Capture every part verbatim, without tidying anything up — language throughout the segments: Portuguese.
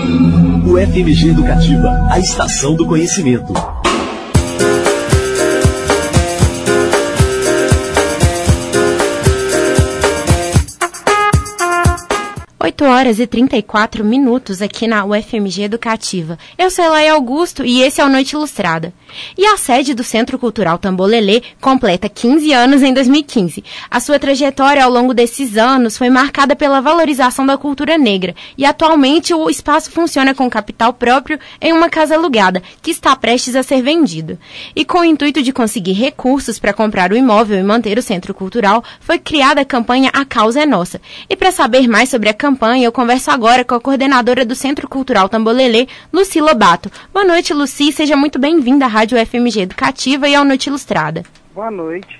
O F M G Educativa, a estação do conhecimento. oito horas e trinta e quatro minutos aqui na U F M G Educativa. Eu sou Elaia Augusto e esse é o Noite Ilustrada. E a sede do Centro Cultural Tambolelê completa quinze anos em dois mil e quinze. A sua trajetória ao longo desses anos foi marcada pela valorização da cultura negra e atualmente o espaço funciona com capital próprio em uma casa alugada, que está prestes a ser vendido. E com o intuito de conseguir recursos para comprar o imóvel e manter o Centro Cultural, foi criada a campanha A Causa é Nossa. E para saber mais sobre a campanha, eu converso agora com a coordenadora do Centro Cultural Tambolelê, Lucy Lobato. Boa noite, Lucy. Seja muito bem-vinda à Rádio F M G Educativa e ao Noite Ilustrada. Boa noite.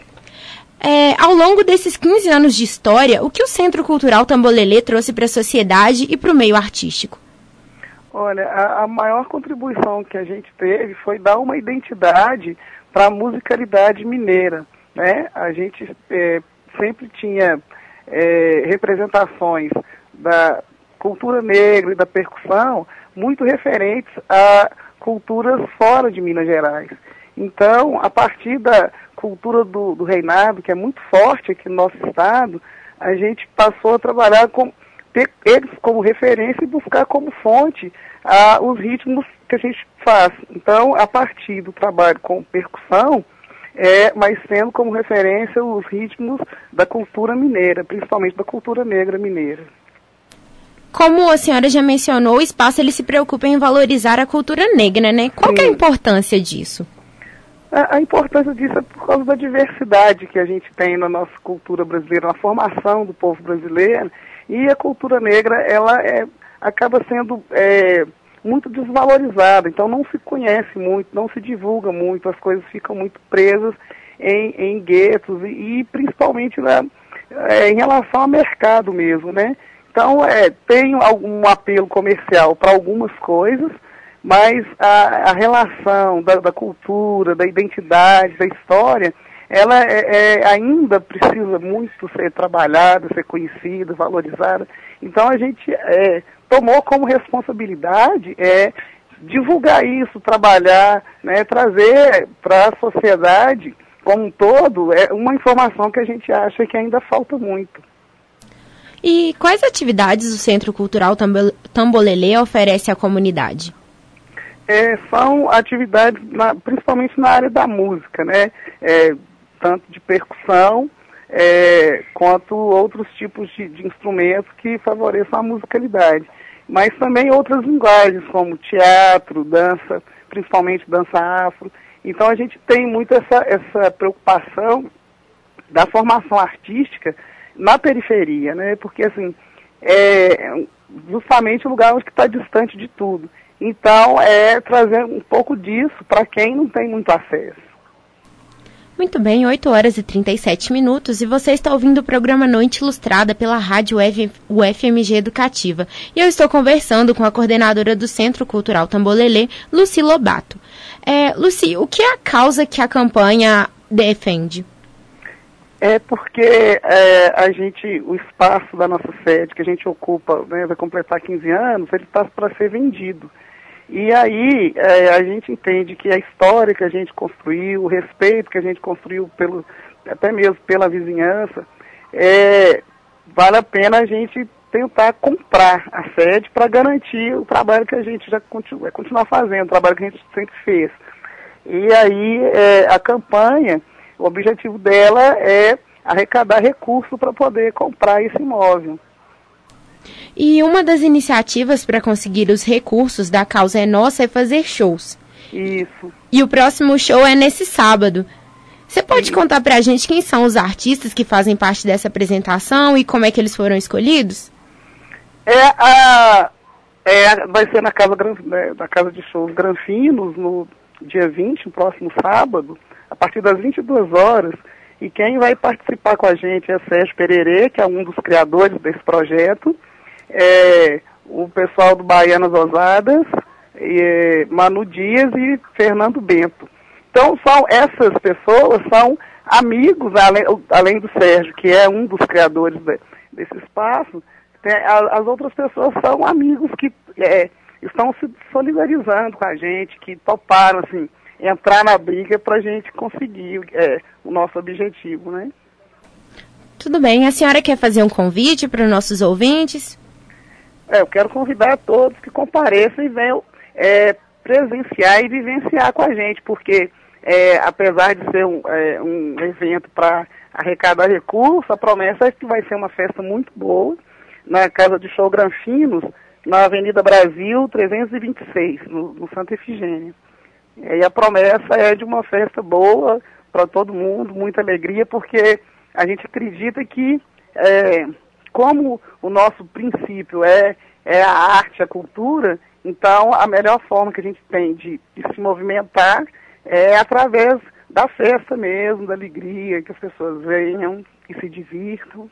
É, ao longo desses quinze anos de história, o que o Centro Cultural Tambolelê trouxe para a sociedade e para o meio artístico? Olha, a, a maior contribuição que a gente teve foi dar uma identidade para a musicalidade mineira, né? A gente é, sempre tinha é, representações da cultura negra e da percussão muito referentes a culturas fora de Minas Gerais. Então, a partir da cultura do, do reinado, que é muito forte aqui no nosso estado, a gente passou a trabalhar com ter eles como referência e buscar como fonte ah, os ritmos que a gente faz. Então, a partir do trabalho com percussão, é, mas tendo como referência os ritmos da cultura mineira, principalmente da cultura negra mineira. Como a senhora já mencionou, o espaço ele se preocupa em valorizar a cultura negra, né? Qual que é a importância disso? A, a importância disso é por causa da diversidade que a gente tem na nossa cultura brasileira, na formação do povo brasileiro, e a cultura negra, ela é, acaba sendo é, muito desvalorizada, então não se conhece muito, não se divulga muito, as coisas ficam muito presas em, em guetos, e, e principalmente na, é, em relação ao mercado mesmo, né? Então, é, tem algum apelo comercial para algumas coisas, mas a, a relação da, da cultura, da identidade, da história, ela é, é, ainda precisa muito ser trabalhada, ser conhecida, valorizada. Então, a gente é, tomou como responsabilidade é, divulgar isso, trabalhar, né, trazer para a sociedade como um todo é, uma informação que a gente acha que ainda falta muito. E quais atividades o Centro Cultural Tambolelê oferece à comunidade? É, são atividades na, principalmente na área da música, né? É, tanto de percussão é, quanto outros tipos de, de instrumentos que favoreçam a musicalidade. Mas também outras linguagens, como teatro, dança, principalmente dança afro. Então a gente tem muito essa, essa preocupação da formação artística na periferia, né? Porque, assim, é justamente o lugar onde está distante de tudo. Então, é trazer um pouco disso para quem não tem muito acesso. Muito bem, oito horas e trinta e sete minutos e você está ouvindo o programa Noite Ilustrada pela rádio U F M G Educativa. E eu estou conversando com a coordenadora do Centro Cultural Tambolelê, Lucy Lobato. É, Lucy, o que é a causa que a campanha defende? É porque é, a gente, o espaço da nossa sede, que a gente ocupa, né, vai completar quinze anos, ele está para ser vendido. E aí é, a gente entende que a história que a gente construiu, o respeito que a gente construiu, pelo, até mesmo pela vizinhança, é, vale a pena a gente tentar comprar a sede para garantir o trabalho que a gente já continua, vai continuar fazendo, o trabalho que a gente sempre fez. E aí é, a campanha... O objetivo dela é arrecadar recursos para poder comprar esse imóvel. E uma das iniciativas para conseguir os recursos da Causa é Nossa é fazer shows. Isso. E o próximo show é nesse sábado. Você pode Sim. contar para a gente quem são os artistas que fazem parte dessa apresentação e como é que eles foram escolhidos? É a, é, vai ser na casa, né, na casa de shows Granfinos, no dia vinte, no próximo sábado, a partir das vinte e duas horas, e quem vai participar com a gente é Sérgio Pererê, que é um dos criadores desse projeto, é, o pessoal do Baianas Ousadas, é, Manu Dias e Fernando Bento. Então, são, essas pessoas são amigos, além, além do Sérgio, que é um dos criadores de, desse espaço, tem, a, as outras pessoas são amigos que é, estão se solidarizando com a gente, que toparam, assim, entrar na briga para a gente conseguir é, o nosso objetivo, né? Tudo bem. A senhora quer fazer um convite para os nossos ouvintes? É, eu quero convidar a todos que compareçam e venham é, presenciar e vivenciar com a gente, porque é, apesar de ser um, é, um evento para arrecadar recursos, a promessa é que vai ser uma festa muito boa na Casa de Show Granfinos, na Avenida Brasil trezentos e vinte e seis, no, no Santa Efigênia. E a promessa é de uma festa boa para todo mundo, muita alegria, porque a gente acredita que, é, como o nosso princípio é, é a arte, a cultura, então a melhor forma que a gente tem de, de se movimentar é através da festa mesmo, da alegria, que as pessoas venham e se divirtam.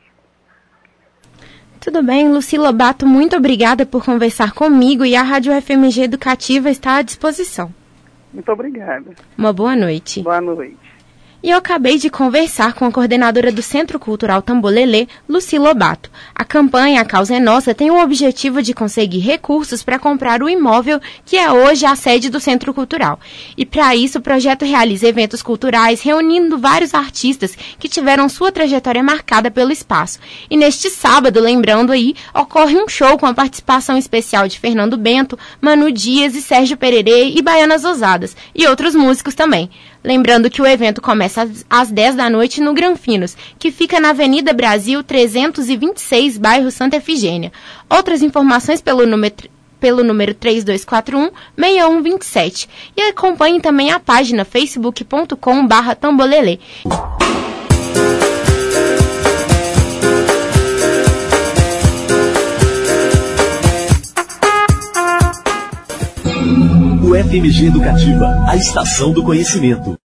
Tudo bem, Lucy Lobato, muito obrigada por conversar comigo e a Rádio F M G Educativa está à disposição. Muito obrigada. Uma boa noite. Boa noite. E eu acabei de conversar com a coordenadora do Centro Cultural Tambolelê, Lucy Lobato. A campanha A Causa é Nossa tem o objetivo de conseguir recursos para comprar o imóvel que é hoje a sede do Centro Cultural. E para isso o projeto realiza eventos culturais reunindo vários artistas que tiveram sua trajetória marcada pelo espaço. E neste sábado, lembrando aí, ocorre um show com a participação especial de Fernando Bento, Manu Dias e Sérgio Pererê e Baianas Ousadas, e outros músicos também. Lembrando que o evento começa às dez da noite no Granfinos, que fica na Avenida Brasil trezentos e vinte e seis, bairro Santa Efigênia. Outras informações pelo número, pelo número três dois quatro um, seis um dois sete. E acompanhe também a página facebook ponto com barra tambolelê. O F M G Educativa, a estação do conhecimento.